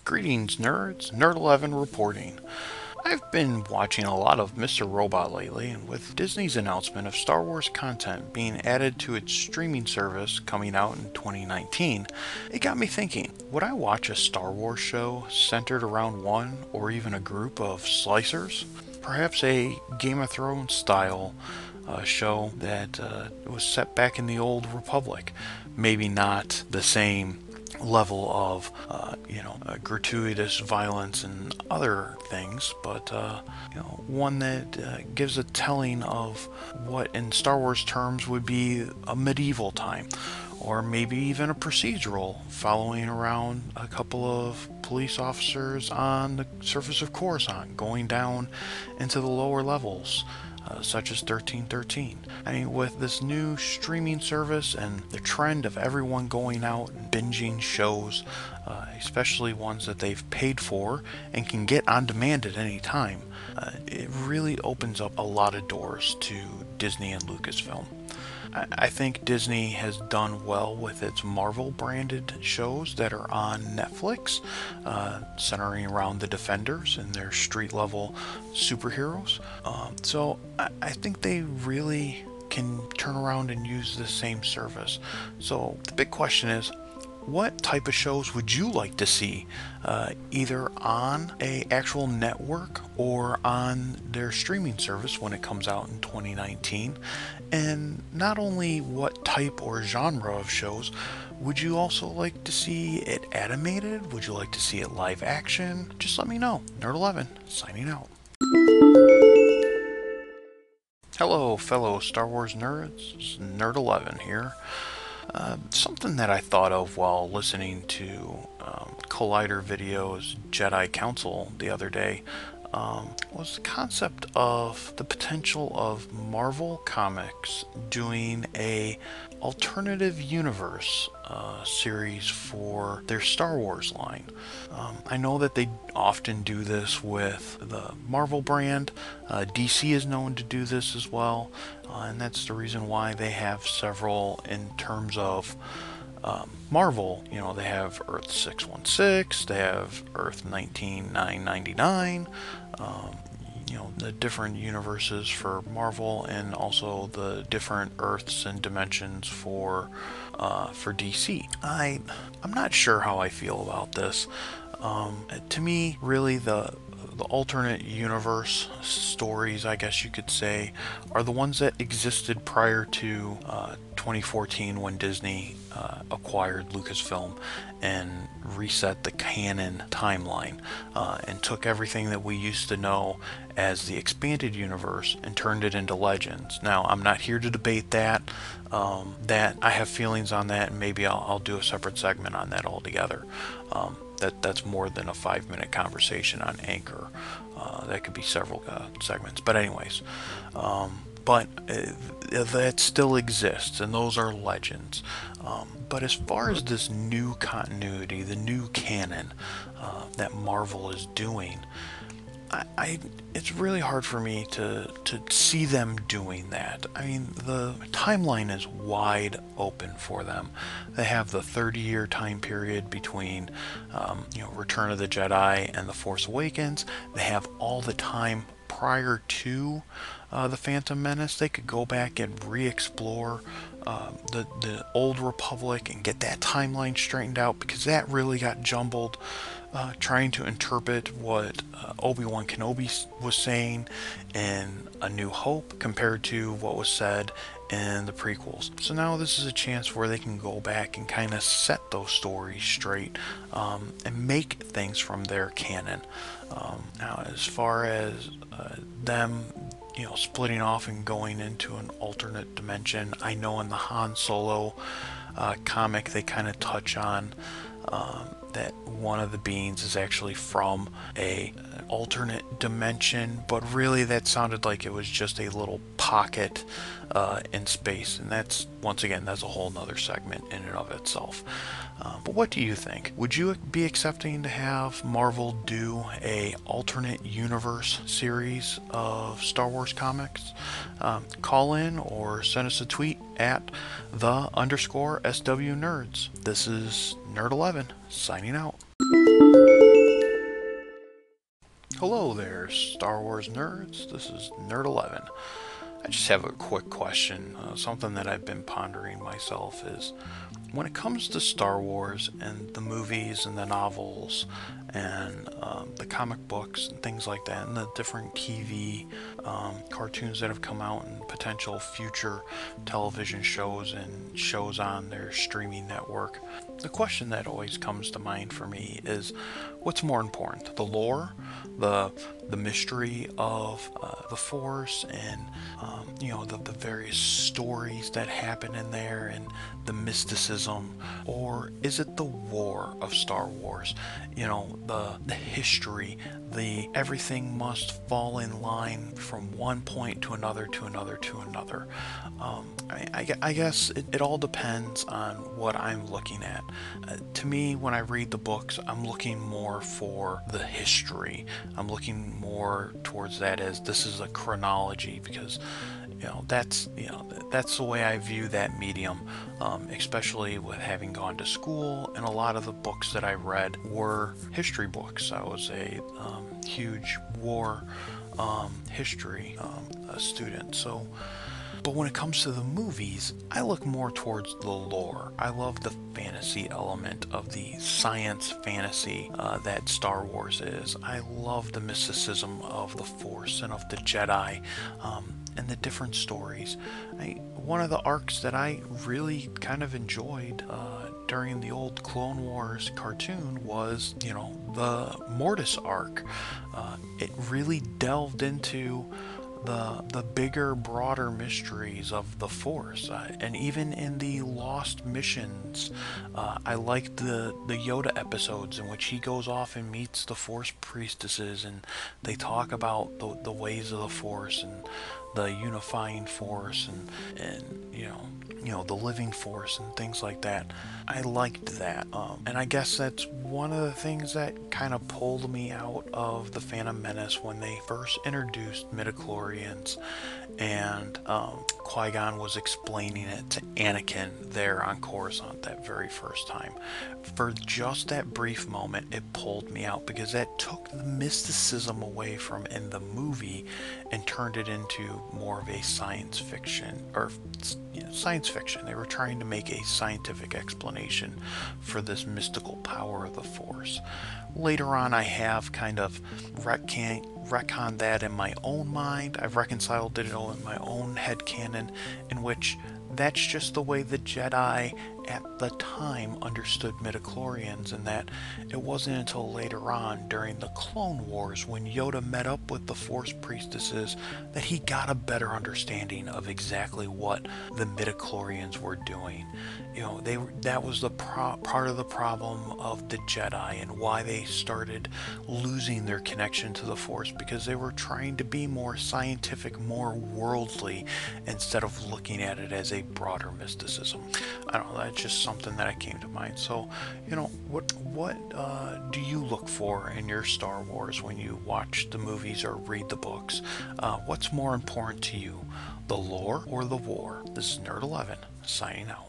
Greetings, nerds. Nerd11 reporting. I've been watching a lot of Mr. Robot lately, and with Disney's announcement of Star Wars content being added to its streaming service coming out in 2019, it got me thinking, would I watch a Star Wars show centered around one or even a group of slicers? Perhaps a Game of Thrones style show that was set back in the old Republic. Maybe not the same level of gratuitous violence and other things, but one that gives a telling of what in Star Wars terms would be a medieval time, or maybe even a procedural following around a couple of police officers on the surface of Coruscant going down into the lower levels, such as 1313. I mean, with this new streaming service and the trend of everyone going out and binging shows, especially ones that they've paid for and can get on demand at any time, it really opens up a lot of doors to Disney and Lucasfilm. I think Disney has done well with its Marvel branded shows that are on Netflix, centering around the Defenders and their street level superheroes. So I think they really can turn around and use the same service. So the big question is, what type of shows would you like to see, either on a actual network or on their streaming service when it comes out in 2019? And not only what type or genre of shows, would you also like to see it animated? Would you like to see it live action? Just let me know. Nerd11 signing out. Hello, fellow Star Wars nerds. It's Nerd11 here. Something that I thought of while listening to Collider Video's Jedi Council the other day was the concept of the potential of Marvel Comics doing a alternative universe series for their Star Wars line. I know that they often do this with the Marvel brand. DC is known to do this as well, and that's the reason why they have several in terms of Marvel. You know, they have Earth 616, they have Earth 19999, the different universes for Marvel, and also the different Earths and dimensions for DC. I'm not sure how I feel about this. To me, really, the alternate universe stories, I guess you could say, are the ones that existed prior to 2014 when Disney acquired Lucasfilm and reset the canon timeline, and took everything that we used to know as the expanded universe and turned it into Legends. Now, I'm not here to debate that. That I have feelings on that, and maybe I'll do a separate segment on that altogether. That's more than a 5-minute conversation on Anchor. That could be several segments. But anyways, that still exists, and those are legends. But as far as this new continuity, the new canon that Marvel is doing, it's really hard for me to see them doing that. I mean, the timeline is wide open for them. They have the 30-year time period between, Return of the Jedi and The Force Awakens. They have all the time prior to the Phantom Menace. They could go back and re-explore the old Republic and get that timeline straightened out, because that really got jumbled, trying to interpret what Obi-Wan Kenobi was saying in A New Hope compared to what was said in the prequels. So now this is a chance where they can go back and kind of set those stories straight, and make things from their canon. Now, as far as them splitting off and going into an alternate dimension, I know in the Han Solo comic they kind of touch on that one of the beings is actually from an alternate dimension, but really that sounded like it was just a little pocket in space, and that's, once again, that's a whole nother segment in and of itself. But what do you think? Would you be accepting to have Marvel do a alternate universe series of Star Wars comics? Call in or send us a tweet at _SW Nerds. This is Nerd11 signing out. there, Star Wars nerds. This is Nerd11. I just have a quick question. Something that I've been pondering myself is when it comes to Star Wars and the movies and the novels and the comic books and things like that, and the different TV cartoons that have come out and potential future television shows and shows on their streaming network, the question that always comes to mind for me is what's more important, the lore, the mystery of the Force, and the various stories that happen in there, and the mysticism, or is it the war of Star Wars? The history, the everything must fall in line from one point to another to another to another. I guess it all depends on what I'm looking at. To me, when I read the books, I'm looking more for the history. I'm looking more towards that as this is a chronology, because that's the way I view that medium, especially with having gone to school, and a lot of the books that I read were history books. I was a huge war history student, so. But when it comes to the movies, I look more towards the lore. I love the fantasy element of the science fantasy that Star Wars is. I love the mysticism of the Force and of the Jedi, and the different stories. One of the arcs that I really kind of enjoyed during the old Clone Wars cartoon was, the Mortis arc. It really delved into the bigger, broader mysteries of the Force, and even in the Lost missions, I liked the Yoda episodes in which he goes off and meets the Force priestesses, and they talk about the ways of the Force and the unifying Force, and the living Force and things like that. I liked that, and I guess that's one of the things that kind of pulled me out of the Phantom Menace when they first introduced midichlorians, and Qui-Gon was explaining it to Anakin there on Coruscant that very first time. For just that brief moment, it pulled me out, because that took the mysticism away from in the movie and turned it into more of a science fiction, or science fiction. They were trying to make a scientific explanation for this mystical power of the Force. Later on, I have kind of retconned that in my own mind. I've reconciled it in my own headcanon, in which that's just the way the Jedi at the time understood midichlorians, and that it wasn't until later on during the Clone Wars, when Yoda met up with the Force priestesses, that he got a better understanding of exactly what the midichlorians were doing. That was the part of the problem of the Jedi, and why they started losing their connection to the Force, because they were trying to be more scientific, more worldly, instead of looking at it as a broader mysticism. I don't know, that's just something that came to mind. So, what do you look for in your Star Wars when you watch the movies or read the books? What's more important to you, the lore or the war? This is Nerd11, signing out.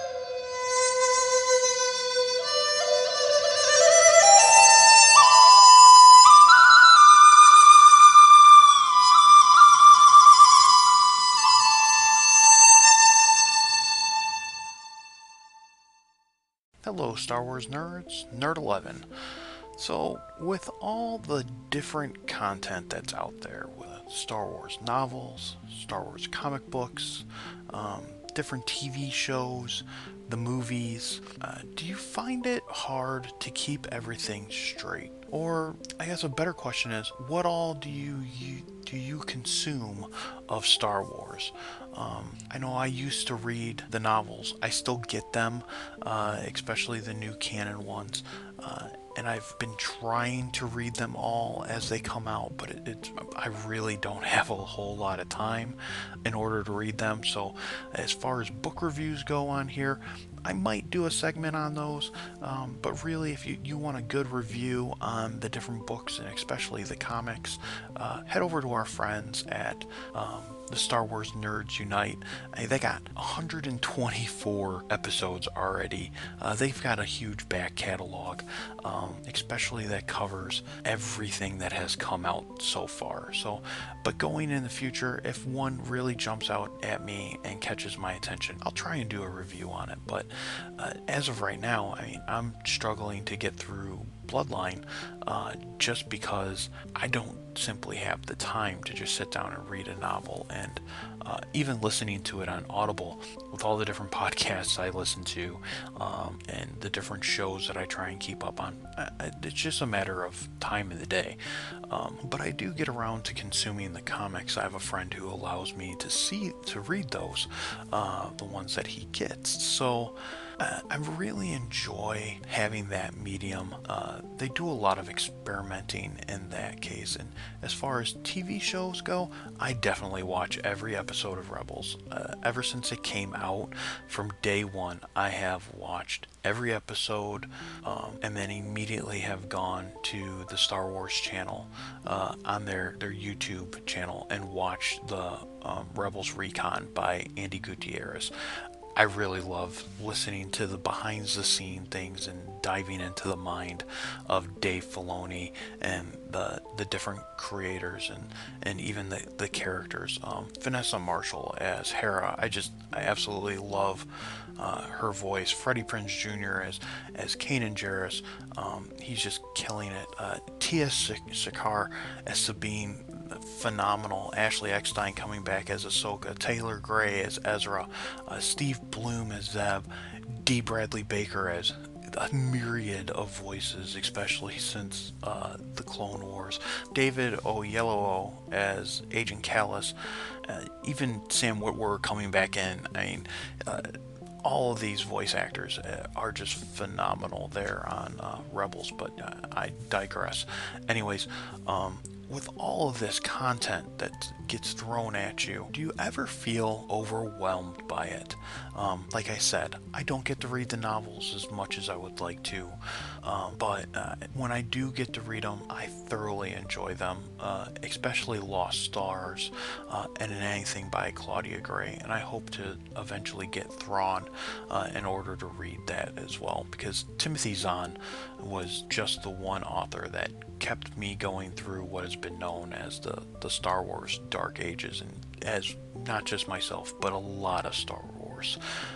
Hello, Star Wars nerds, Nerd11. So, with all the different content that's out there, with Star Wars novels, Star Wars comic books, different TV shows, the movies, do you find it hard to keep everything straight? Or, I guess a better question is, what all do you consume of Star Wars? I know I used to read the novels. I still get them, especially the new canon ones. And I've been trying to read them all as they come out, but I really don't have a whole lot of time in order to read them. So as far as book reviews go on here, I might do a segment on those, but really, if you want a good review on the different books, and especially the comics, head over to our friends at the Star Wars Nerds Unite. They got 124 episodes already. They've got a huge back catalog, especially that covers everything that has come out so far. So, but going in the future, if one really jumps out at me and catches my attention, I'll try and do a review on it. But as of right now, I mean, I'm struggling to get through Bloodline just because I don't simply have the time to just sit down and read a novel. And even listening to it on Audible with all the different podcasts I listen to and the different shows that I try and keep up on, it's just a matter of time in the day. But I do get around to consuming the comics. I have a friend who allows me to read those, the ones that he gets. So I really enjoy having that medium. They do a lot of experimenting in that case. And as far as TV shows go, I definitely watch every episode of Rebels. Ever since it came out, from day one, I have watched every episode, and then immediately have gone to the Star Wars channel on their YouTube channel and watched the Rebels Recon by Andy Gutierrez. I really love listening to the behind the scene things and diving into the mind of Dave Filoni and the different creators and even the characters. Vanessa Marshall as Hera, I absolutely love her voice. Freddie Prinze Jr. as Kanan Jarrus, he's just killing it. T.S. Sakar as Sabine, phenomenal. Ashley Eckstein coming back as Ahsoka, Taylor Gray as Ezra, Steve Bloom as Zeb, D. Bradley Baker as a myriad of voices, especially since the Clone Wars, David Oyelowo as Agent Kallus, even Sam Witwer coming back in. I mean, all of these voice actors are just phenomenal there on Rebels, but I digress. Anyways, with all of this content that gets thrown at you, do you ever feel overwhelmed by it? Like I said, I don't get to read the novels as much as I would like to, but when I do get to read them, I thoroughly enjoy them, especially Lost Stars and anything by Claudia Gray, and I hope to eventually get Thrawn in order to read that as well, because Timothy Zahn was just the one author that kept me going through what has been known as the Star Wars Dark Ages, and as not just myself, but a lot of Star Wars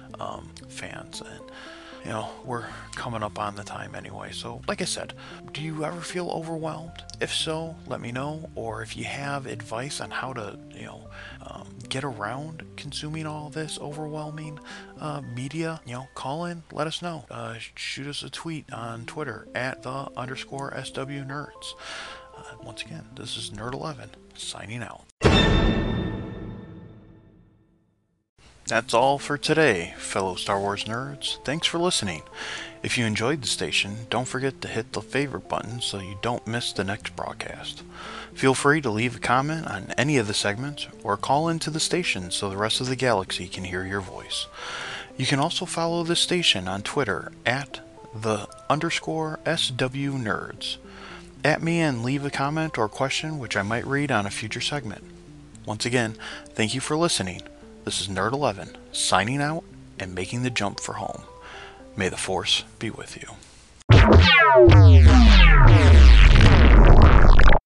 fans. And you know, we're coming up on the time anyway, so like I said, do you ever feel overwhelmed? If so, let me know. Or if you have advice on how to, get around consuming all this overwhelming media, call in, let us know. Shoot us a tweet on Twitter at @the_SW Nerds. Once again, this is Nerd11 signing out. That's all for today, fellow Star Wars nerds. Thanks for listening. If you enjoyed the station, don't forget to hit the favorite button so you don't miss the next broadcast. Feel free to leave a comment on any of the segments or call into the station so the rest of the galaxy can hear your voice. You can also follow the station on Twitter at @the_SW Nerds. At me and leave a comment or question which I might read on a future segment. Once again, thank you for listening. This is Nerd11, signing out and making the jump for home. May the Force be with you.